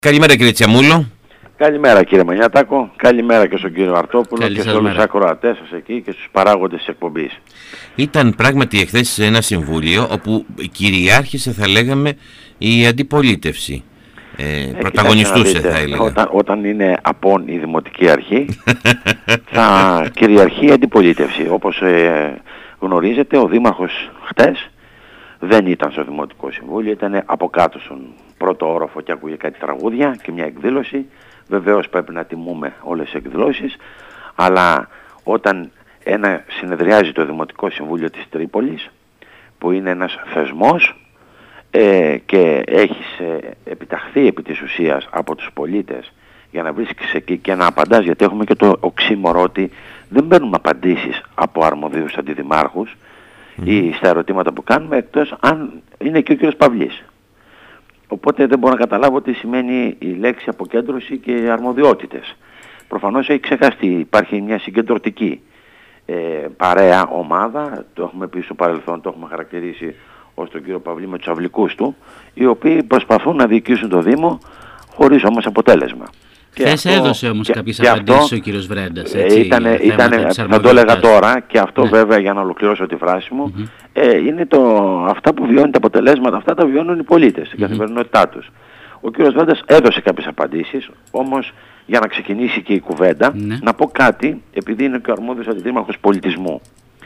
Καλημέρα κύριε Τσιαμούλο. Καλημέρα κύριε Μανιάτακο, καλημέρα και στον κύριο Αρτόπουλο και σε όλους τους ακροατές σας εκεί και στους παράγοντες της εκπομπής. Ήταν πράγματι εχθές σε ένα συμβούλιο όπου κυριάρχησε, θα λέγαμε, η αντιπολίτευση. Πρωταγωνιστούσε, θα έλεγα. Όταν είναι απόν η Δημοτική Αρχή θα κυριαρχεί η αντιπολίτευση. Όπως γνωρίζετε, ο Δήμαρχος χτες δεν ήταν στο Δημοτικό Συμβούλιο, ήταν από κάτω στον πρώτο όροφο και ακούγε κάτι τραγούδια και μια εκδήλωση. Βεβαίως πρέπει να τιμούμε όλες τις εκδηλώσεις, αλλά όταν συνεδριάζει το Δημοτικό Συμβούλιο της Τρίπολης, που είναι ένας θεσμός και έχεις επιταχθεί επί της ουσίας από τους πολίτες για να βρίσκεις εκεί και να απαντάς, γιατί έχουμε και το οξύμορο ότι δεν παίρνουμε απαντήσεις από αρμοδίους αντιδημάρχους ή στα ερωτήματα που κάνουμε, εκτός αν είναι και ο κύριος Παυλής. Οπότε δεν μπορώ να καταλάβω τι σημαίνει η λέξη αποκέντρωση και αρμοδιότητες. Προφανώς έχει ξεχαστεί, υπάρχει μια συγκεντρωτική παρέα, ομάδα, το έχουμε πει στο παρελθόν, το έχουμε χαρακτηρίσει ως τον κύριο Παυλή με τους αυλικούς του, οι οποίοι προσπαθούν να διοικήσουν το Δήμο χωρίς όμως αποτέλεσμα. Χθες έδωσε όμως κάποιες απαντήσεις ο κύριος Βρέντας. Θα το έλεγα τώρα και αυτό βέβαια για να ολοκληρώσω τη φράση μου, είναι αυτά που βιώνουν τα αποτελέσματα, αυτά τα βιώνουν οι πολίτες στην καθημερινότητά τους. Ο κύριος Βρέντας έδωσε κάποιες απαντήσεις, όμως για να ξεκινήσει και η κουβέντα, να πω κάτι, επειδή είναι και ο αρμόδιος αντιδήμαρχος πολιτισμού.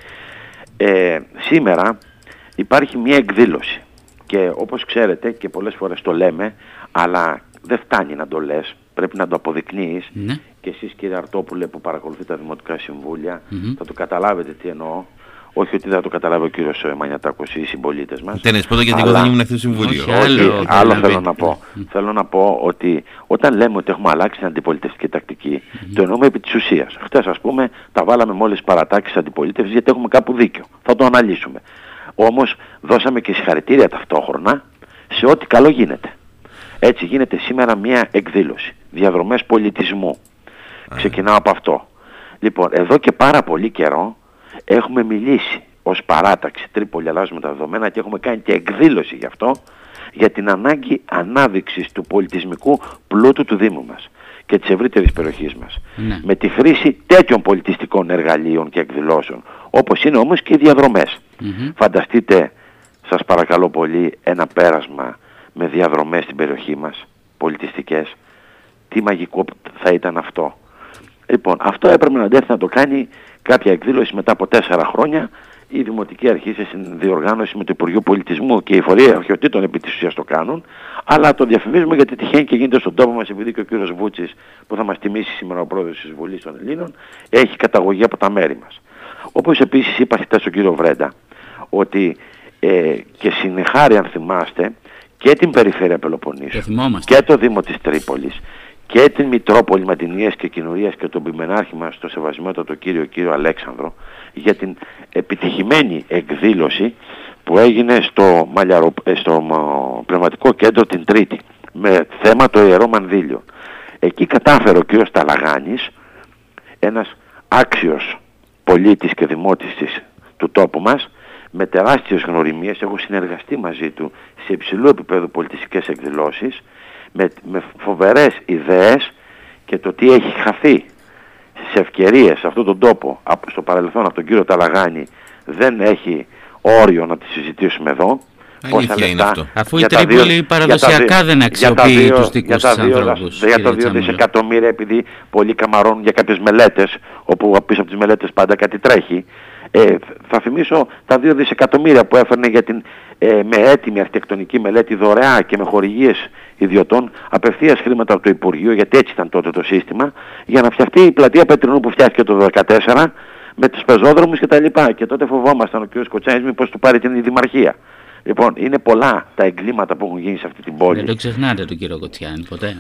Σήμερα υπάρχει μια εκδήλωση και όπως ξέρετε και πολλές φορές το λέμε, αλλά δεν φτάνει να το λες, πρέπει να το αποδεικνύεις. Και εσείς κύριε Αρτόπουλε που παρακολουθείτε τα Δημοτικά Συμβούλια θα το καταλάβετε τι εννοώ. Όχι ότι δεν θα το καταλάβει ο κύριος Μανιατάκος ή οι συμπολίτες μας. Τένες, γιατί εγώ δεν ήμουν αυτό το Συμβούλιο. Άλλο θέλω να πω. Θέλω να πω ότι όταν λέμε ότι έχουμε αλλάξει την αντιπολιτευτική τακτική, το εννοούμε επί της ουσίας. Χθες ας πούμε τα βάλαμε με όλες τις παρατάξεις αντιπολίτευσης γιατί έχουμε κάπου δίκιο. Θα το αναλύσουμε. Όμως δώσαμε και συγχαρητήρια ταυτόχρονα σε ό,τι καλό γίνεται. Έτσι γίνεται σήμερα μια εκδήλωση. Διαδρομές πολιτισμού. Ξεκινάω από αυτό. Λοιπόν, εδώ και πάρα πολύ καιρό έχουμε μιλήσει ως παράταξη Τρίπολη αλλάζουμε τα δεδομένα και έχουμε κάνει και εκδήλωση γι' αυτό, για την ανάγκη ανάδειξης του πολιτισμικού πλούτου του Δήμου μας και της ευρύτερης περιοχής μας. Με τη χρήση τέτοιων πολιτιστικών εργαλείων και εκδηλώσεων, όπως είναι όμως και οι διαδρομές. Φανταστείτε, σας παρακαλώ πολύ, ένα πέρασμα με διαδρομές στην περιοχή μας, πολιτιστικές. Τι μαγικό θα ήταν αυτό. Λοιπόν, αυτό έπρεπε να έρθει να το κάνει κάποια εκδήλωση μετά από 4 χρόνια η Δημοτική Αρχή σε συνδιοργάνωση με το Υπουργείο Πολιτισμού και οι φορείς αρχαιοτήτων επί της ουσίας το κάνουν, αλλά το διαφημίζουμε γιατί τυχαίνει και γίνεται στον τόπο μας, επειδή και ο κύριος Βούτσης που θα μας τιμήσει σήμερα ο πρόεδρος της Βουλής των Ελλήνων έχει καταγωγή από τα μέρη μας. Όπως επίσης είπα χτες στον κύριο Βρέντα ότι και συνεχάρη αν θυμάστε και την Περιφέρεια Πελοποννήσου και το Δήμο της Τρίπολης και την Μητρόπολη Ματινίας και Κοινουρίας και τον Πιμενάρχη μας, το σεβασμιότατο κύριο Αλέξανδρο, για την επιτυχημένη εκδήλωση που έγινε στο Πνευματικό Κέντρο την Τρίτη με θέμα το Ιερό Μανδύλιο. Εκεί κατάφερε ο κύριος Ταλαγάνης, ένας άξιος πολίτης και δημότης του τόπου μας, με τεράστιες γνωριμίες, έχω συνεργαστεί μαζί του σε υψηλού επίπεδου πολιτιστικές εκδηλώσεις, με φοβερές ιδέες και το τι έχει χαθεί στις ευκαιρίες σε αυτόν τον τόπο στο παρελθόν από τον κύριο Ταλαγάνη δεν έχει όριο να τη συζητήσουμε εδώ. Αλήθεια είναι αυτό. Αφού η Τρίπολη παραδοσιακά δεν αξιοποιεί τους δικούς της ανθρώπους. Για τα 2 δισεκατομμύρια, επειδή πολλοί καμαρώνουν για κάποιες μελέτες, όπου πίσω από τις μελέτες πάντα κάτι τρέχει. Θα θυμίσω τα 2 δισεκατομμύρια που έφερνε με έτοιμη αρχιτεκτονική μελέτη δωρεά και με χορηγίες ιδιωτών απευθείας χρήματα από το Υπουργείο, γιατί έτσι ήταν τότε το σύστημα, για να φτιαχτεί η πλατεία Πετρινού που φτιάχτηκε το 2014 με τους πεζόδρομους κτλ. Και τότε φοβόμασταν ο κ. Κοτσάνης μήπως του πάρει την Δημαρχία. Λοιπόν, είναι πολλά τα εγκλήματα που έχουν γίνει σε αυτή την πόλη. Δεν το ξεχνάτε τον κύριο Κοτσιάνη ποτέ.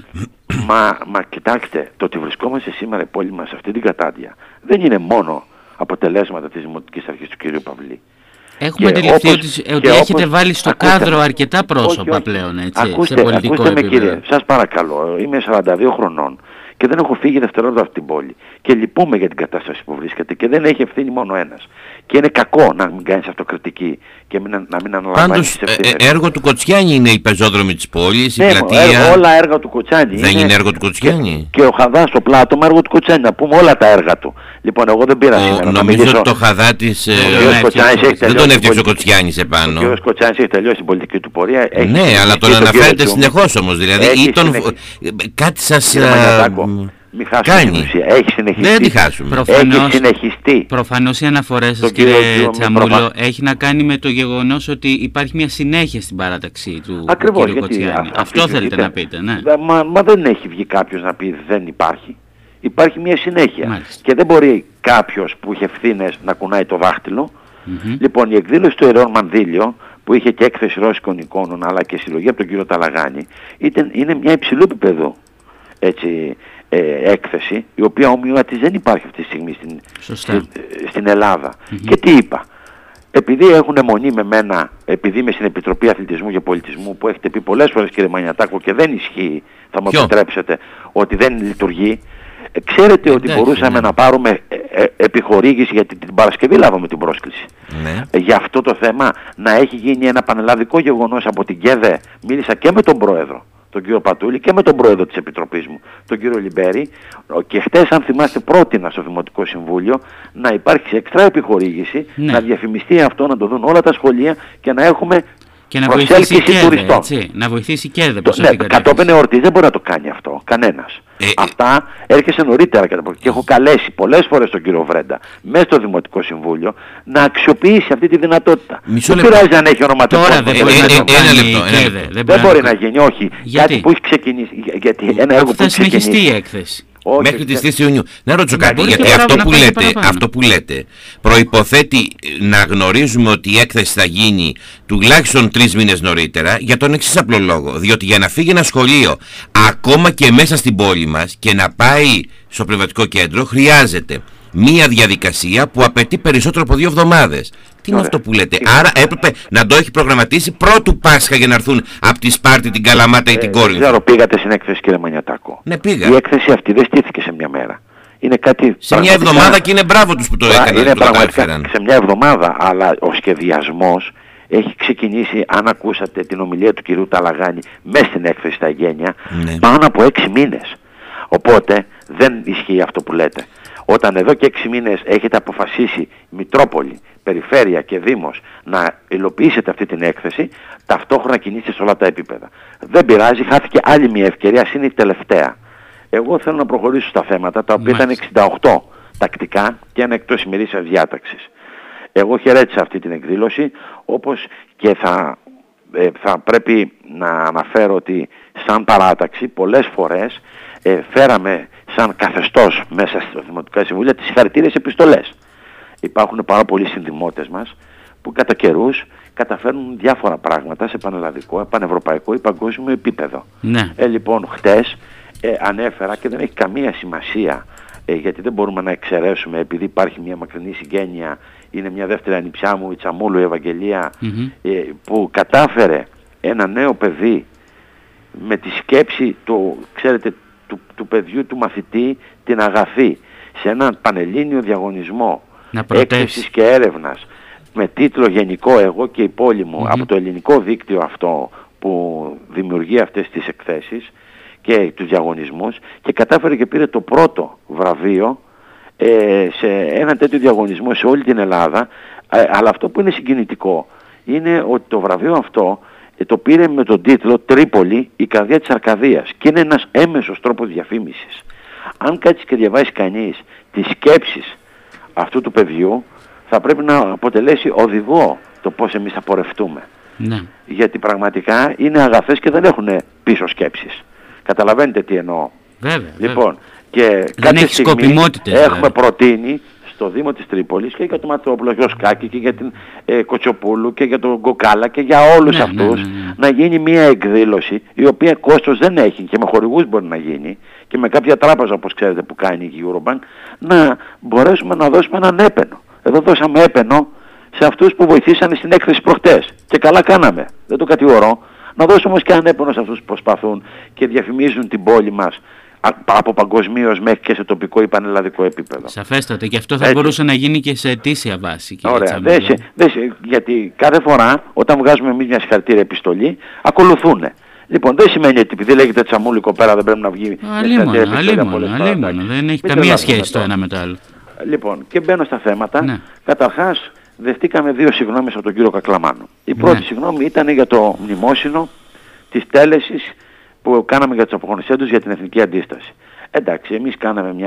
Μα κοιτάξτε, το ότι βρισκόμαστε σήμερα η πόλη μας σε αυτή την κατάντια δεν είναι μόνο αποτελέσματα της Δημοτικής Αρχής του κ. Παυλή. Έχουμε αντιληφθεί ότι έχετε βάλει στο κάδρο αρκετά πρόσωπα πλέον, έτσι, σε πολιτικό επίπεδο. Ακούστε με κύριε, σας παρακαλώ, είμαι 42 χρονών και και δεν έχω φύγει δευτερόλεπτα από την πόλη. Και λυπούμε για την κατάσταση που βρίσκεται και δεν έχει ευθύνη μόνο ένας. Και είναι κακό να μην κάνεις αυτοκριτική και να μην αναλαμβάνεις τις ευθύνες. Πάντως, έργο του Κοτσιάνη είναι οι πεζόδρομοι της πόλης, η ναι, πλατεία. Όλα έργα του Κοτσιάνη. Δεν είναι έργο του Κοτσιάνη. Και ο Χαδάς στο πλάτωμα έργο του Κοτσιάνη. Να πούμε όλα τα έργα του. Λοιπόν, εγώ δεν πήρα σήμερα. Νομίζω ότι το Χαδά της δεν τον έφτιαξε ο Κοτσιάνης επάνω. Ο κ. Κοτσιάνης έχει τελειώσει την πολιτική του πορεία. Ναι, αλλά τον αναφέρετε συνεχώς όμως. Δηλαδή, κάτι σας Μην χάσουμε την ουσία. Έχει συνεχιστεί. Δεν τη χάσουμε. Έχει συνεχιστεί. Προφανώς οι αναφορές σας, κύριε Τσαμούλο, έχει να κάνει με το γεγονός ότι υπάρχει μια συνέχεια στην παράταξη του κ. Κοτσιάνη. Αυτό θέλετε να πείτε, ναι. Μα δεν έχει βγει κάποιος να πει δεν υπάρχει. Υπάρχει μια συνέχεια. Μάλιστα. Και δεν μπορεί κάποιος που είχε ευθύνες να κουνάει το δάχτυλο. Λοιπόν, η εκδήλωση του Ιερών Μανδύλιο, που είχε και έκθεση ρώσικων εικόνων αλλά και συλλογή από τον κύριο Ταλαγάνη, είναι μια υψηλού επίπεδου έκθεση, η οποία ομοιότης δεν υπάρχει αυτή τη στιγμή στην Ελλάδα. Και τι είπα? Επειδή έχουν αιμονή με μένα, επειδή είμαι στην Επιτροπή Αθλητισμού και Πολιτισμού, που έχετε πει πολλές φορές, κύριε Μανιατάκο, και δεν ισχύει, θα μου επιτρέψετε, ότι δεν λειτουργεί. Ξέρετε ότι μπορούσαμε να πάρουμε επιχορήγηση, γιατί την Παρασκευή λάβαμε την πρόσκληση. Για αυτό το θέμα να έχει γίνει ένα πανελλαδικό γεγονός από την ΚΕΔΕ. Μίλησα και με τον πρόεδρο, τον κύριο Πατούλη, και με τον πρόεδρο της Επιτροπής μου, τον κύριο Λιμπέρη, και χτες, αν θυμάστε, πρότεινα στο Δημοτικό Συμβούλιο να υπάρξει εξτρά επιχορήγηση, να διαφημιστεί αυτό, να το δουν όλα τα σχολεία και να έχουμε και να βοηθήσει τουριστών. Να βοηθήσει και κατόπιν εορτής δεν μπορεί να το κάνει αυτό κανένας. Αυτά έρχεσαι νωρίτερα και έχω καλέσει πολλές φορές τον κύριο Βρέντα μέσα στο Δημοτικό Συμβούλιο να αξιοποιήσει αυτή τη δυνατότητα. Δεν πειράζει αν έχει ονοματεπώνυμο. Τώρα δεν μπορεί να το κάνει. Δεν μπορεί να γίνει, όχι. Κάτι που έχει ξεκινήσει. Γιατί ένα έργο που θα συνεχιστεί η έκθεση. Μέχρι τις 3 Ιουνίου. Να ρωτήσω κάτι, γιατί αυτό που λέτε προϋποθέτει να γνωρίζουμε ότι η έκθεση θα γίνει τουλάχιστον 3 μήνες νωρίτερα, για τον εξής απλό λόγο. Διότι για να φύγει ένα σχολείο ακόμα και μέσα στην πόλη μας και να πάει στο πνευματικό κέντρο, χρειάζεται μία διαδικασία που απαιτεί περισσότερο από 2 εβδομάδες. Τι είναι αυτό που λέτε? Άρα έπρεπε να το έχει προγραμματίσει πρώτου Πάσχα για να έρθουν από τη Σπάρτη, την Καλαμάτα ή την Κόρινθο. Δεν ξέρω, πήγατε στην έκθεση, κύριε Μανιατάκο? Ναι, πήγα. Η έκθεση αυτή δεν στήθηκε σε μια μέρα. Είναι κάτι σε μια εβδομάδα, και είναι μπράβο τους που το έκαναν. Είναι πραγματικά σε μια εβδομάδα, αλλά ο σχεδιασμός έχει ξεκινήσει, αν ακούσατε την ομιλία του κυρίου Ταλαγάνη μέσα στην έκθεση στα Εγγένεια, πάνω από 6 μήνες. Οπότε δεν ισχύει αυτό που λέτε. Όταν εδώ και 6 μήνες έχετε αποφασίσει Μητρόπολη, Περιφέρεια και Δήμος να υλοποιήσετε αυτή την έκθεση, ταυτόχρονα κινείστε σε όλα τα επίπεδα. Δεν πειράζει, χάθηκε άλλη μια ευκαιρία, είναι η τελευταία. Εγώ θέλω να προχωρήσω στα θέματα, τα οποία ήταν 68 τακτικά και ένα εκτός ημερήσιας διάταξης. Εγώ χαιρέτησα αυτή την εκδήλωση, όπως και θα πρέπει να αναφέρω ότι σαν παράταξη πολλές φορές φέραμε σαν καθεστώς μέσα στο Δημοτικό Συμβούλιο τις συγχαρητήριες επιστολές. Υπάρχουν πάρα πολλοί συνδημότες μας που κατά καιρούς καταφέρνουν διάφορα πράγματα σε πανελλαδικό, πανευρωπαϊκό ή παγκόσμιο επίπεδο. Λοιπόν, χτες ανέφερα, και δεν έχει καμία σημασία, γιατί δεν μπορούμε να εξαιρέσουμε, επειδή υπάρχει μια μακρινή συγγένεια, είναι μια δεύτερη ανιψιά μου, η Τσαμούλου, η Ευαγγελία, που κατάφερε ένα νέο παιδί με τη σκέψη του παιδιού, του μαθητή, την αγαθή, σε έναν πανελλήνιο διαγωνισμό έκθεσης και έρευνας με τίτλο γενικό «Εγώ και η πόλη μου», από το ελληνικό δίκτυο αυτό που δημιουργεί αυτές τις εκθέσεις και τους διαγωνισμούς, και κατάφερε και πήρε το πρώτο βραβείο σε ένα τέτοιο διαγωνισμό σε όλη την Ελλάδα. Αλλά αυτό που είναι συγκινητικό είναι ότι το βραβείο αυτό το πήρε με τον τίτλο «Τρίπολη, η καρδιά της Αρκαδίας», και είναι ένας έμεσος τρόπος διαφήμισης. Αν κάτσεις και διαβάσει κανείς τις σκέψεις αυτού του παιδιού, θα πρέπει να αποτελέσει οδηγό το πώς εμείς θα πορευτούμε. Γιατί πραγματικά είναι αγαθές και δεν έχουν πίσω σκέψεις. Καταλαβαίνετε τι εννοώ? Βέβαια. Λοιπόν, και κάποια στιγμή έχουμε προτείνει στο Δήμο της Τρίπολης και για τον Ματρόπουλο και ο Σκάκη και για την Κοτσοπούλου και για τον Κοκάλα και για όλους αυτούς να γίνει μια εκδήλωση, η οποία κόστος δεν έχει και με χορηγούς μπορεί να γίνει και με κάποια τράπεζα, όπως ξέρετε, που κάνει η Eurobank, να μπορέσουμε να δώσουμε έναν έπαινο. Εδώ δώσαμε έπαινο σε αυτούς που βοηθήσανε στην έκθεση προχτές και καλά κάναμε, δεν το κατηγορώ. Να δώσουμε όμως και έναν έπαινο σε αυτούς που προσπαθούν και διαφημίζουν την πόλη μας από παγκοσμίως μέχρι και σε τοπικό ή πανελλαδικό επίπεδο. Σαφέστατα, και αυτό θα μπορούσε να γίνει και σε αιτήσια βάση. Ωραία, γιατί κάθε φορά όταν βγάζουμε εμείς μια συγχαρητήρια επιστολή, ακολουθούν. Λοιπόν, δεν σημαίνει ότι επειδή λέγεται Τσαμούλη κοπέρα δεν πρέπει να βγει. Αλίμονο, δεν έχει καμία σχέση το ένα με το άλλο. Λοιπόν, και μπαίνω στα θέματα. Ναι. Καταρχάς, δεχτήκαμε 2 συγγνώμες από τον κύριο Κακλαμάνο. Η πρώτη συγγνώμη ήταν για το μνημόσυνο της τέλεσης που κάναμε για τους απογονιστέντους για την εθνική αντίσταση. Εντάξει, εμείς κάναμε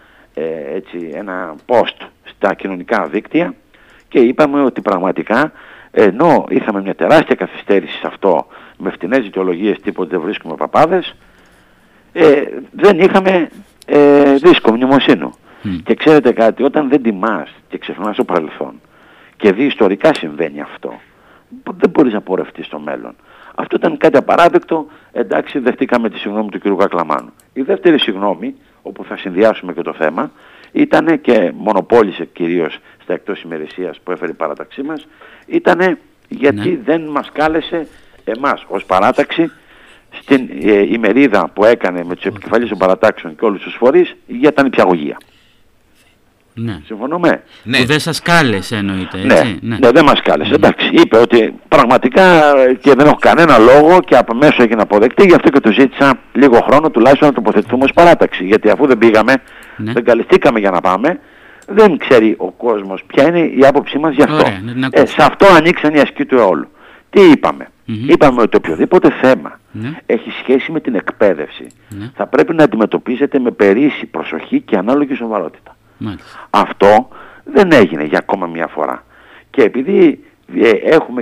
ένα post στα κοινωνικά δίκτυα και είπαμε ότι πραγματικά, ενώ είχαμε μια τεράστια καθυστέρηση σε αυτό, με φτηνές δικαιολογίες τύπου ότι δεν βρίσκουμε παπάδες, δεν είχαμε δίσκο μνημοσύνου. Και ξέρετε κάτι, όταν δεν τιμάς και ξεχνάς το παρελθόν και δει ιστορικά συμβαίνει αυτό, δεν μπορείς να πορευτείς στο μέλλον. Αυτό ήταν κάτι απαράδεκτο, εντάξει, δεχτήκαμε τη συγγνώμη του κ. Κακλαμάνου. Η δεύτερη συγγνώμη, όπου θα συνδυάσουμε και το θέμα, ήταν και μονοπόλησε κυρίως στα εκτός ημερησίας που έφερε η παράταξή μας, ήταν γιατί δεν μας κάλεσε εμάς ως παράταξη στην ημερίδα που έκανε με τους επικεφαλείς των παρατάξεων και όλους τους φορείς για τα νηπιαγωγεία. Ναι. Συμφωνούμε. Ναι. Που δεν σας κάλεσε εννοείται, έτσι. Ναι, δεν μας κάλεσε. Εντάξει, είπε ότι πραγματικά και δεν έχω κανένα λόγο και από μέσω έγινε αποδεκτή, γι' αυτό και του ζήτησα λίγο χρόνο τουλάχιστον να τοποθετηθούμε ως παράταξη. Γιατί αφού δεν πήγαμε, δεν καλεστήκαμε για να πάμε, δεν ξέρει ο κόσμος ποια είναι η άποψή μας γι' αυτό. Ωραία, σε αυτό ανοίξαν οι ασκοί του αιώλου. Τι είπαμε? Είπαμε ότι οποιοδήποτε θέμα έχει σχέση με την εκπαίδευση θα πρέπει να αντιμετωπίζεται με περίσσια προσοχή και ανάλογη σοβαρότητα. Αυτό δεν έγινε για ακόμα μια φορά. Και επειδή έχουμε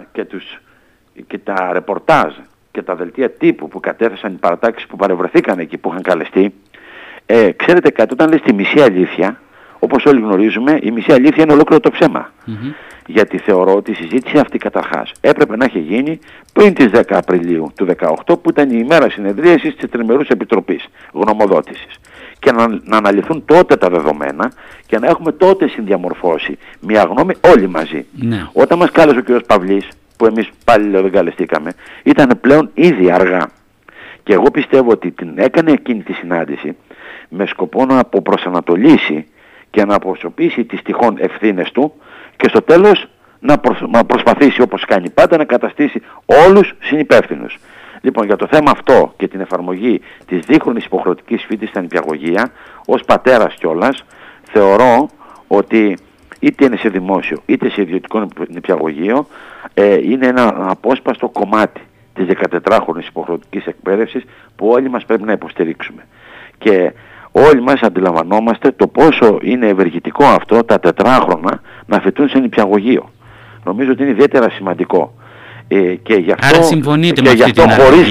και τα ρεπορτάζ και τα δελτία τύπου που κατέθεσαν οι παρατάξεις που παρευρεθήκαν εκεί που είχαν καλεστεί, ξέρετε κάτι, όταν λες τη μισή αλήθεια, όπως όλοι γνωρίζουμε, η μισή αλήθεια είναι ολόκληρο το ψέμα. Γιατί θεωρώ ότι η συζήτηση αυτή καταρχάς έπρεπε να έχει γίνει πριν τις 10 Απριλίου του 2018 που ήταν η ημέρα συνεδρίασης της Τριμερούς Επιτροπής Γνωμοδότησης. Και να αναλυθούν τότε τα δεδομένα και να έχουμε τότε συνδιαμορφώσει μια γνώμη όλοι μαζί. Ναι. Όταν μας κάλεσε ο κ. Παυλής, που εμείς πάλι δεν καλεστήκαμε, ήταν πλέον ήδη αργά. Και εγώ πιστεύω ότι την έκανε εκείνη τη συνάντηση με σκοπό να αποπροσανατολίσει και να αποσωπήσει τις τυχόν ευθύνες του και στο τέλος να προσπαθήσει όπως κάνει πάντα να καταστήσει όλους συνυπεύθυνους. Λοιπόν, για το θέμα αυτό και την εφαρμογή της δίχρονης υποχρεωτικής φοιτησης στα νηπιαγωγεία, ως πατέρας κιόλας, θεωρώ ότι είτε είναι σε δημόσιο είτε σε ιδιωτικό νηπιαγωγείο, είναι ένα απόσπαστο κομμάτι της 14χρονης υποχρεωτικής εκπαίδευσης που όλοι μας πρέπει να υποστηρίξουμε. Και όλοι μας αντιλαμβανόμαστε το πόσο είναι ευεργετικό αυτό τα 4χρονα να φοιτούν σε νηπιαγωγείο. Νομίζω ότι είναι ιδιαίτερα σημαντικό. Και γι' αυτό, άρα συμφωνείτε και με γι' αυτό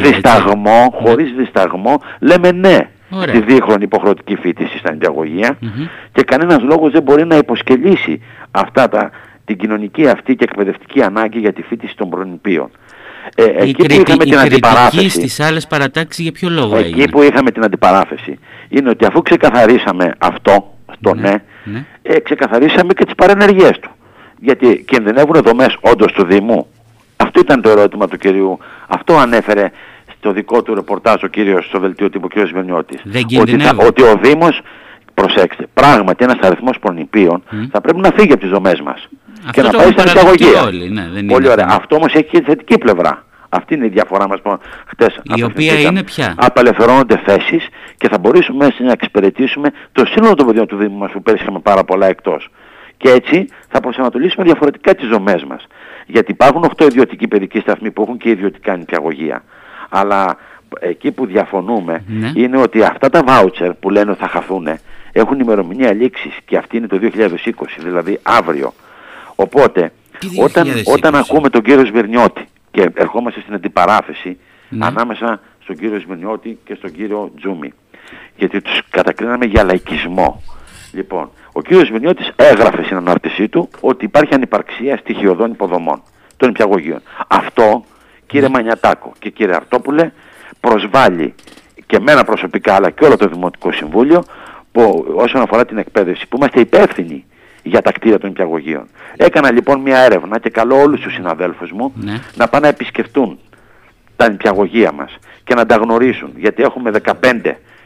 χωρίς δισταγμό λέμε ναι στη δίχρονη υποχρεωτική φοιτηση στα νηπιαγωγεία και κανένας λόγος δεν μπορεί να υποσκελίσει την κοινωνική αυτή και εκπαιδευτική ανάγκη για τη φοιτηση των προνηπίων. Εκεί που είχαμε την αντιπαράθεση στις άλλες παρατάξεις για ποιο λόγο έγινε? Εκεί που είχαμε την αντιπαράθεση είναι ότι αφού ξεκαθαρίσαμε αυτό στο ξεκαθαρίσαμε και τις παρενεργίες του. Γιατί κινδυνεύουν δομές όντως του Δήμου. Αυτό ήταν το ερώτημα του κυρίου. Αυτό ανέφερε στο δικό του ρεπορτάζ ο κύριος στο δελτίο τύπου κ. Βενιώτης. Ότι ο Δήμος, προσέξτε, πράγματι ένας αριθμός προνηπίων θα πρέπει να φύγει από τις δομές μας και να πάει στα νηπιαγωγεία. Πολύ ωραία. Αυτό όμως έχει και τη θετική πλευρά. Αυτή είναι η διαφορά μας που χτες η οποία είναι πια? Απελευθερώνονται θέσεις και θα μπορέσουμε να εξυπηρετήσουμε το σύνολο των παιδιών του Δήμου μας που πέρυσι είχαμε πάρα πολλά εκτός. Και έτσι θα προσανατολίσουμε διαφορετικά τις δομές μας. Γιατί υπάρχουν 8 ιδιωτικοί παιδικοί σταθμοί που έχουν και ιδιωτικά νηπιαγωγεία. Αλλά εκεί που διαφωνούμε είναι ότι αυτά τα βάουτσερ που λένε ότι θα χαθούν έχουν ημερομηνία λήξης και αυτή είναι το 2020, δηλαδή αύριο. Οπότε όταν ακούμε τον κύριο Σμυρνιώτη και ερχόμαστε στην αντιπαράθεση ανάμεσα στον κύριο Σμυρνιώτη και στον κύριο Τζούμι, γιατί τους κατακρίναμε για λαϊκισμό. Λοιπόν, ο κύριος Σμυρνιώτης έγραφε στην ανάρτησή του ότι υπάρχει ανυπαρξία στοιχειωδών υποδομών των νηπιαγωγείων. Αυτό, κύριε Μανιατάκο και κύριε Αρτόπουλε, προσβάλλει και εμένα προσωπικά αλλά και όλο το Δημοτικό Συμβούλιο που, όσον αφορά την εκπαίδευση, που είμαστε υπεύθυνοι για τα κτίρια των νηπιαγωγείων. Έκανα λοιπόν μια έρευνα και καλώ όλους τους συναδέλφους μου να πάνε να επισκεφτούν τα νηπιαγωγεία μας και να τα γνωρίσουν, γιατί έχουμε 15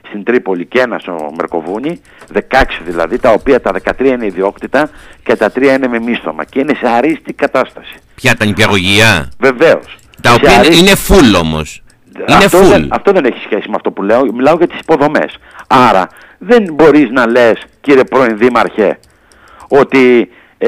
στην Τρίπολη και ένα στο Μερκοβούνι, 16 δηλαδή, τα οποία τα 13 είναι ιδιόκτητα και τα 3 είναι με μίσθωμα και είναι σε αρίστη κατάσταση. Ποια τα νηπιαγωγεία? Βεβαίως. Τα οποία είναι full όμως. Αυτό δεν έχει σχέση με αυτό που λέω, μιλάω για τις υποδομές. Άρα δεν μπορείς να λες, κύριε πρώην Δήμαρχε, ότι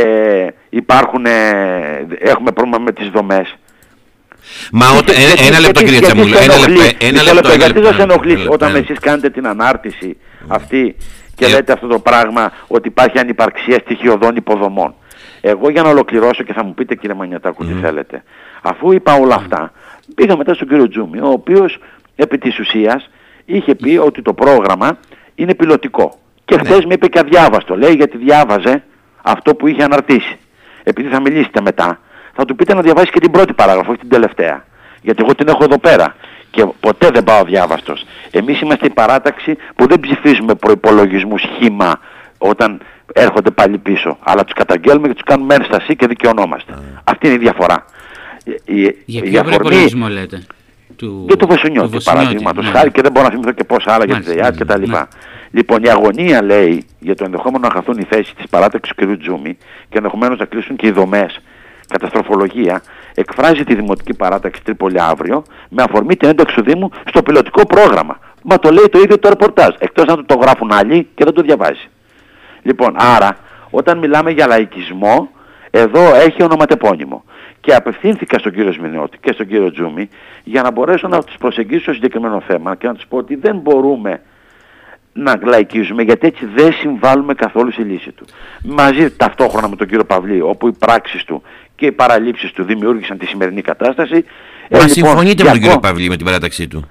έχουμε πρόβλημα με τις δομές. Μα ένα λεπτό, κύριε Τσαμούλο, ένα λεπτό. Γιατί θα σε ενοχλήσει όταν εσείς κάνετε την ανάρτηση αυτή και λέτε αυτό το πράγμα, ότι υπάρχει ανυπαρξία στοιχειωδών υποδομών? Εγώ, για να ολοκληρώσω, και θα μου πείτε, κύριε Μανιατάκου, τι θέλετε. Αφού είπα όλα αυτά, πήγα μετά στον κύριο Τζούμι, ο οποίος επί της ουσίας είχε πει ότι το πρόγραμμα είναι πιλωτικό. Και χθες με είπε και αδιάβαστο. Λέει, γιατί διάβαζε αυτό που είχε αναρτήσει. Επειδή θα μιλήσετε μετά, θα του πείτε να διαβάσει και την πρώτη παράγραφο, όχι την τελευταία. Γιατί εγώ την έχω εδώ πέρα και ποτέ δεν πάω αδιάβαστος. Εμείς είμαστε η παράταξη που δεν ψηφίζουμε προϋπολογισμούς χύμα όταν έρχονται πάλι πίσω. Αλλά τους καταγγέλουμε και τους κάνουμε ένσταση και δικαιωνόμαστε. Αυτή είναι η διαφορά. Για ποιο προϋπολογισμό λέτε? Για το Βεσουνιώτη, παραδείγματος χάρη, και δεν μπορώ να θυμηθώ και πόσα άλλα για τη ΔΕΙΑΤ κτλ. Λοιπόν, η αγωνία, λέει, για το ενδεχόμενο να χαθούν οι θέσεις της παράταξης του κ. Τζούμι και ενδεχομένως να κλείσουν και οι δομές, καταστροφολογία, εκφράζει τη Δημοτική Παράταξη Τρίπολη αύριο με αφορμή την ένταξη του Δήμου στο πιλωτικό πρόγραμμα. Μα το λέει το ίδιο το ρεπορτάζ, εκτός να το γράφουν άλλοι και δεν το διαβάζει. Λοιπόν, άρα, όταν μιλάμε για λαϊκισμό, εδώ έχει ονοματεπώνυμο. Και απευθύνθηκα στον κύριο Σμινιώτη και στον κύριο Τζούμι για να μπορέσω να τους προσεγγίσω στο συγκεκριμένο θέμα και να τους πω ότι δεν μπορούμε να λαϊκίζουμε, γιατί έτσι δεν συμβάλλουμε καθόλου στη λύση του. Μαζί ταυτόχρονα με τον κύριο Παυλή, όπου οι πράξεις του και οι παραλήψεις του δημιούργησαν τη σημερινή κατάσταση. Μα συμφωνείτε με τον κύριο Παυλή, με την παράταξή του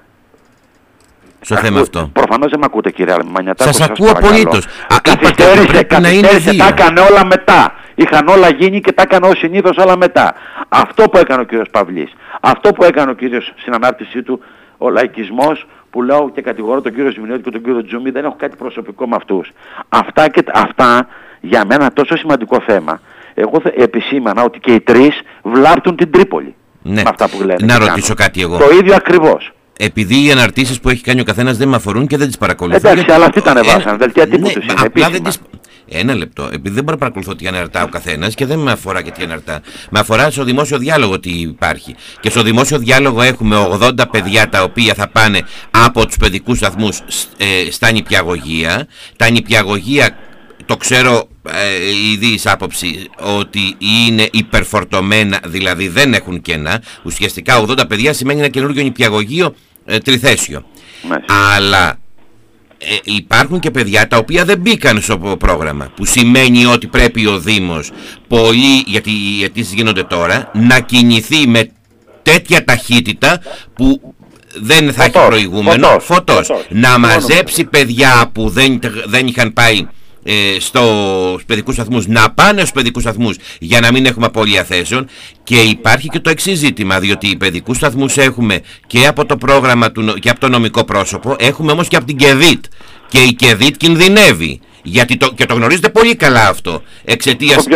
στο θέμα αυτό? Προφανώς δεν με ακούτε, κύριε Μανιατάκο. Σας ακούω απολύτως. Καθυστέρησε, τα έκανε όλα μετά. Είχαν όλα γίνει και τα έκανε ως συνήθως όλα μετά. Αυτό που έκανε ο κύριος Παυλής, αυτό που έκανε ο κύριος στην ανάρτησή του, ο λαϊκισμός, που λέω και κατηγορώ τον κύριο Σμινιώτη και τον κύριο Τζούμι, δεν έχω κάτι προσωπικό με αυτούς. Αυτά για μένα τόσο σημαντικό θέμα. Εγώ επισήμανα ότι και οι τρεις βλάπτουν την Τρίπολη. Ναι. Με αυτά που λένε. Να ρωτήσω κάτι εγώ. Το ίδιο ακριβώς. Επειδή οι αναρτήσεις που έχει κάνει ο καθένας δεν με αφορούν και δεν τις παρακολουθώ. Εντάξει, αλλά αυτοί τα ανεβάσαν. Δελτία τύπου τους είναι. Ένα λεπτό. Επειδή δεν μπορώ να παρακολουθώ τι αναρτά ο καθένας και δεν με αφορά και τι αναρτά. Με αφορά στο δημόσιο διάλογο τι υπάρχει. Και στο δημόσιο διάλογο έχουμε 80 παιδιά τα οποία θα πάνε από τους παιδικούς σταθμούς στα νηπιαγωγεία. Τα νηπιαγωγεία, το ξέρω ήδη εις άποψη, ότι είναι υπερφορτωμένα, δηλαδή δεν έχουν κενά. Ουσιαστικά 80 παιδιά σημαίνει ένα καινούργιο νηπιαγωγείο τριθέσιο. Αλλά υπάρχουν και παιδιά τα οποία δεν μπήκαν στο πρόγραμμα, που σημαίνει ότι πρέπει ο Δήμος, γιατί οι αιτήσεις γίνονται τώρα, να κινηθεί με τέτοια ταχύτητα που δεν θα έχει προηγούμενο, φωτός. Να μαζέψει παιδιά που δεν είχαν πάει στους παιδικούς σταθμούς, να πάνε στους παιδικούς σταθμούς για να μην έχουμε απώλεια θέσεων. Και υπάρχει και το εξής ζήτημα, διότι οι παιδικούς σταθμούς έχουμε και από το πρόγραμμα και από το νομικό πρόσωπο, έχουμε όμως και από την ΚΕΔΙΤ, και η ΚΕΔΙΤ κινδυνεύει. Και το γνωρίζετε πολύ καλά αυτό. Εξαιτίας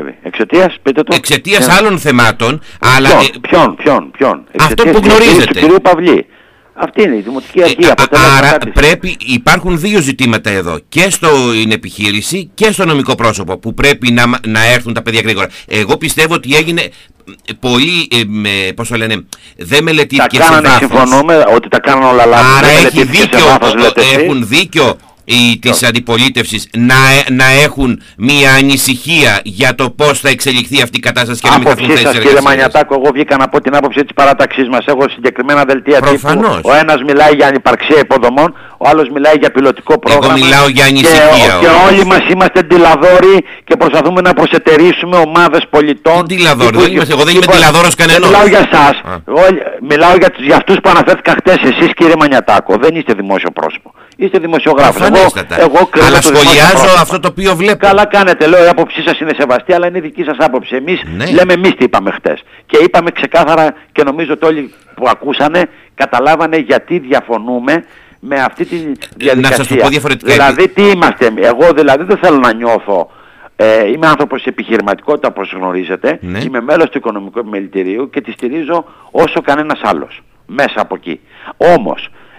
άλλων θεμάτων. Ποιον? Αυτό που γνωρίζετε. Του κ. Παυλή. Αυτή είναι η Δημοτική Αρχή. Άρα υπάρχουν δύο ζητήματα εδώ. Και στην επιχείρηση και στο νομικό πρόσωπο, που πρέπει να έρθουν τα παιδιά γρήγορα. Εγώ πιστεύω ότι έγινε πολύ, πώς το λένε, δεν μελετήθηκε σε βάθος. Συμφωνούμε ότι τα κάνουν όλα λάθος. Άρα έχουν δίκιο της αντιπολίτευσης να έχουν μία ανησυχία για το πώς θα εξελιχθεί αυτή η κατάσταση και να μην χαθούν θέσεις εργασίας. Κύριε Μανιατάκο, εγώ βγήκα να πω την άποψη της παράταξής μας. Έχω συγκεκριμένα δελτία τύπου. Ο ένας μιλάει για ανυπαρξία υποδομών, ο άλλος μιλάει για πιλωτικό πρόγραμμα. Εγώ μιλάω για ανησυχία. Και όλοι μας είμαστε ντυλαδόροι και προσπαθούμε να προσετερήσουμε ομάδες πολιτών. Τι ντυλαδόροι? Εγώ δεν είμαι ντυλαδόρος κανένας. Μιλάω για εσάς. Μιλάω για αυτούς που αναφέρθηκα χτες. Εσείς, κύριε Μανιατάκο, δεν είστε δημόσιο πρόσωπο. Είστε δημοσιογράφος. Αλλά σχολιάζω αυτό το οποίο βλέπω. Καλά κάνετε, λέω, η άποψή σας είναι σεβαστή, αλλά είναι δική σας άποψη. Εμείς λέμε εμείς τι είπαμε χτες. Και είπαμε ξεκάθαρα, και νομίζω ότι όλοι που ακούσανε καταλάβανε γιατί διαφωνούμε με αυτή τη διαδικασία. Να σας το πω διαφορετικά. Δηλαδή τι είμαστε? Εγώ δηλαδή δεν θέλω να νιώθω. Είμαι άνθρωπος της επιχειρηματικότητα, όπως γνωρίζετε. Είμαι μέλος του Οικονομικού Επιμελητηρίου και τη στηρίζω όσο κανένας άλλος μέσα από εκεί. Όμως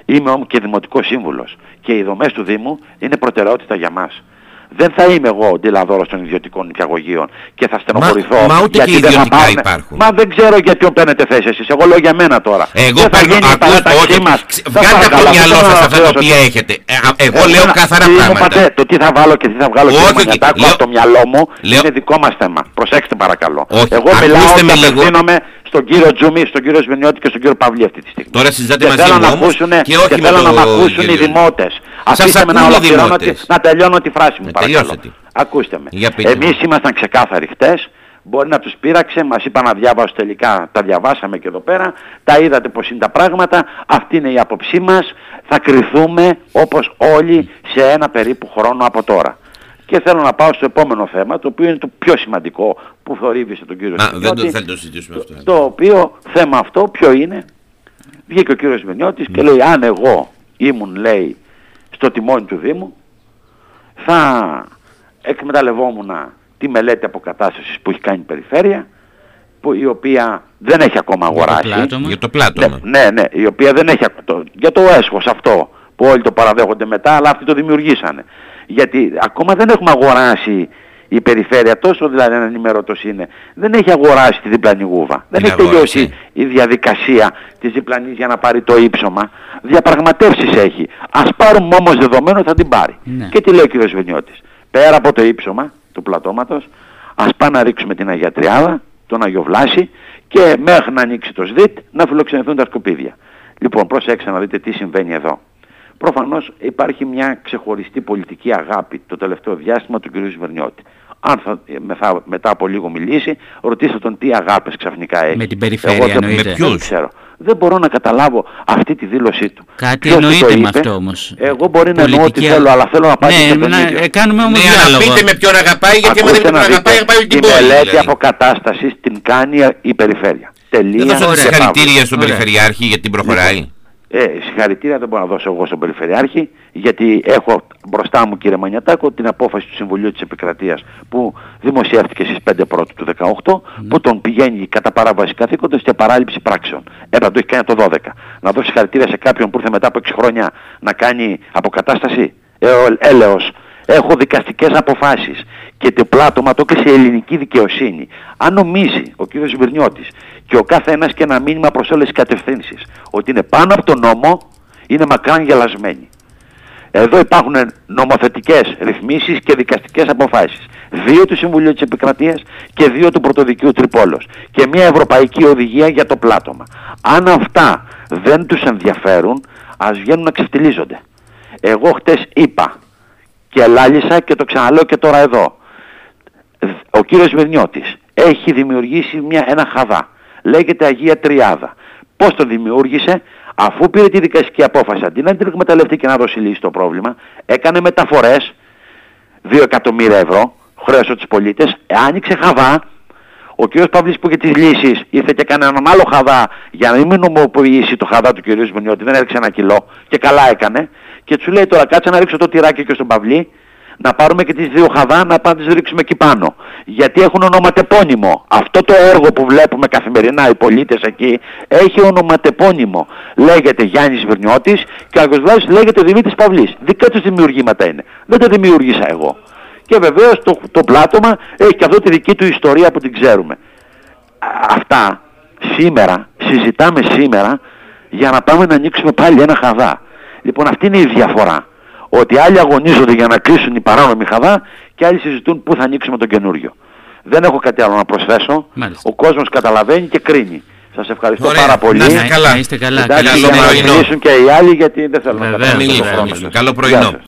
Είμαι όμως και δημοτικός σύμβουλος και οι δομές του Δήμου είναι προτεραιότητα για μας. Δεν θα είμαι εγώ ντυλαδόρος των ιδιωτικών νηπιαγωγείων και θα στενοχωρηθώ. Μα ούτε και ιδιωτικά υπάρχουν. Μα δεν ξέρω για ποιον παίρνετε θέση εσείς. Εγώ λέω για μένα τώρα. Εγώ παίρνω, ακούστε, βγάλτε από το μυαλό σας αυτά τα οποία έχετε. Εγώ λέω καθαρά πράγματα. Το τι θα βάλω και τι θα βγάλω από το μυαλό μου είναι δικό μας θέμα. Προσέξτε παρακαλώ. Εγώ μιλάω και απευθύνομαι στον κύριο Τζούμι, στον κύριο Σμυρνιώτη και στον κύριο Παυλή αυτή τη στιγμή. Τώρα συζητάτε μαζί μου όμως και όχι με θέλω να μ' ακούσουν οι δημότες. Αφήστε με να τελειώνω τη φράση μου παρακαλώ. Ακούστε με. Εμείς ήμασταν ξεκάθαροι χτες. Μπορεί να τους πείραξε, μας είπαν να διάβασω τελικά, τα διαβάσαμε και εδώ πέρα, τα είδατε πως είναι τα πράγματα, αυτή είναι η άποψή μας, θα κριθούμε όπως όλοι σε ένα περίπου χρόνο από τώρα. Και θέλω να πάω στο επόμενο θέμα, το οποίο είναι το πιο σημαντικό που θορύβησε τον κύριο Σμυρνιώτη. Δεν το θέλω να το συζητήσουμε αυτό. Το οποίο θέμα αυτό ποιο είναι? Βγήκε ο κύριος Σμυρνιώτης και λέει αν εγώ ήμουν, λέει, στο τιμόνι του Δήμου, θα εκμεταλλευόμουν τη μελέτη αποκατάστασης που έχει κάνει η Περιφέρεια, η οποία δεν έχει ακόμα αγοράσει. Για το πλάτωμα. Ναι, η οποία δεν έχει για το έσχος αυτό που όλοι το παραδέχονται μετά, αλλά αυτοί το δημιουργήσανε. Γιατί ακόμα δεν έχουμε αγοράσει η Περιφέρεια, τόσο δηλαδή ενημερωτός είναι, δεν έχει αγοράσει τη διπλανή γούβα. Δεν έχει τελειώσει η διαδικασία της διπλανής για να πάρει το ύψωμα. Διαπραγματεύσεις έχει. Ας πάρουμε όμως δεδομένο θα την πάρει. Ναι. Και τι λέει ο κ. Σμυρνιώτης? Πέρα από το ύψωμα του πλατώματος, ας πάμε να ρίξουμε την Αγία Τριάδα, τον Αγιο Βλάση και μέχρι να ανοίξει το ΣΔΙΤ να φιλοξενηθούν τα σκουπίδια. Λοιπόν, προσέξτε να δείτε τι συμβαίνει εδώ. Προφανώς υπάρχει μια ξεχωριστή πολιτική αγάπη το τελευταίο διάστημα του κ. Σμυρνιώτη. Αν θα μετά από λίγο μιλήσει, ρωτήστε τον τι αγάπες ξαφνικά έχει. Με την Περιφέρεια εννοείται. Δεν ξέρω. Δεν μπορώ να καταλάβω αυτή τη δήλωσή του. Κάτι εννοείται με αυτό όμως. Εγώ μπορεί να εννοώ ό,τι θέλω, αλλά θέλω να πάω κάνουμε όμως διάλογο. Να πείτε με ποιον αγαπάει, γιατί άμα δεν με ποιον αγαπάει, αγαπάει την πόλη. Η μελέτη αποκατάστασης την κάνει η Περιφέρεια. Τελεία. Δεν δώσατε συγχαρητήρια στον Περιφερειάρχη γιατί την προχωράει. Συγχαρητήρια δεν μπορώ να δώσω εγώ στον Περιφερειάρχη, γιατί έχω μπροστά μου, κύριε Μανιατάκο, την απόφαση του Συμβουλίου της Επικρατείας που δημοσιεύτηκε στις 5 Πρώτου του 2018, που τον πηγαίνει κατά παράβαση καθήκοντος και παράληψη πράξεων. Το έχει κάνει το 12. Να δώσει συγχαρητήρια σε κάποιον που ήρθε μετά από 6 χρόνια να κάνει αποκατάσταση? Έλεος. Έχω δικαστικές αποφάσεις και το πλάτωμα το έκλεισε η ελληνική δικαιοσύνη. Αν νομίζει ο κ. Σμυρνιώτης και ο κάθε ένας και ένα μήνυμα προς όλες τις κατευθύνσεις ότι είναι πάνω από τον νόμο, είναι μακράν γελασμένοι. Εδώ υπάρχουν νομοθετικές ρυθμίσεις και δικαστικές αποφάσεις. 2 του Συμβουλίου της Επικρατείας και 2 του Πρωτοδικείου Τρυπόλος. Και μια ευρωπαϊκή οδηγία για το πλάτωμα. Αν αυτά δεν τους ενδιαφέρουν, ας βγαίνουν να ξεφτιλίζονται. Εγώ χτες είπα και λάλησα και το ξαναλέω και τώρα εδώ. Ο κύριος Σμυρνιώτης έχει δημιουργήσει ένα χαδά. Λέγεται Αγία Τριάδα. Πώς το δημιούργησε? Αφού πήρε τη δικαστική απόφαση, αντί να την εκμεταλλευτεί και να δώσει λύση στο πρόβλημα, έκανε μεταφορές 2 εκατομμύρια ευρώ, χρέωσε τους πολίτες, άνοιξε χαδά. Ο κ. Παυλής που είχε τις λύσεις ήρθε και έκανε έναν άλλο χαδά για να μην νομοποιήσει το χαδά του κ. Σμυρνιώτη, δεν έριξε 1 κιλό και καλά έκανε. Και του λέει τώρα κάτσε να ρίξω το τυράκι και στον Παυλή, να πάρουμε και τις 2 χαδά να πάμε να τις ρίξουμε εκεί πάνω. Γιατί έχουν ονοματεπώνυμο. Αυτό το έργο που βλέπουμε καθημερινά οι πολίτες εκεί έχει ονοματεπώνυμο. Λέγεται Γιάννης Σμυρνιώτης και ο Άγιος Βλάσης λέγεται Δημήτρης Παυλής. Δικά τους δημιουργήματα είναι. Δεν τα δημιούργησα εγώ. Και βεβαίως το πλάτωμα έχει και αυτό τη δική του ιστορία που την ξέρουμε. Αυτά σήμερα, συζητάμε σήμερα για να πάμε να ανοίξουμε πάλι ένα χαδά. Λοιπόν, αυτή είναι η διαφορά. Ότι άλλοι αγωνίζονται για να κλείσουν οι παράνομοι χαδά και άλλοι συζητούν πού θα ανοίξουμε τον καινούριο. Δεν έχω κάτι άλλο να προσθέσω. Μάλιστα. Ο κόσμος καταλαβαίνει και κρίνει. Σας ευχαριστώ πάρα πολύ. Να είστε καλά. Εντάξει, για να μιλήσουν και οι άλλοι γιατί δεν θέλω να μιλήσω. Καλό πρωινό.